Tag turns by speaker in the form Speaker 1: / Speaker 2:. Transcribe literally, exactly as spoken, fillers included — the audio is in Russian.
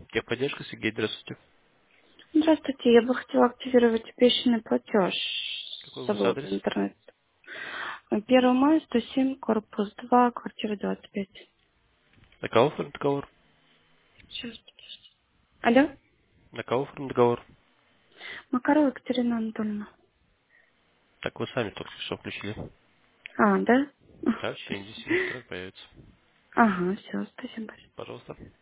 Speaker 1: Техподдержка, Сергей, здравствуйте.
Speaker 2: Здравствуйте, я бы хотела активировать обещанный платеж.
Speaker 1: Какой у вас
Speaker 2: Забыла
Speaker 1: адрес?
Speaker 2: в интернет. первого мая, сто семь, корпус два, квартира двадцать пять.
Speaker 1: На кого оформлен договор?
Speaker 2: Сейчас, подожди. Алло?
Speaker 1: На кого оформлен договор?
Speaker 2: Макарова Екатерина Анатольевна.
Speaker 1: Так вы сами только что включили.
Speaker 2: А, да?
Speaker 1: Да, в течение десяти минут сразу появится.
Speaker 2: Ага, все, спасибо.
Speaker 1: Пожалуйста.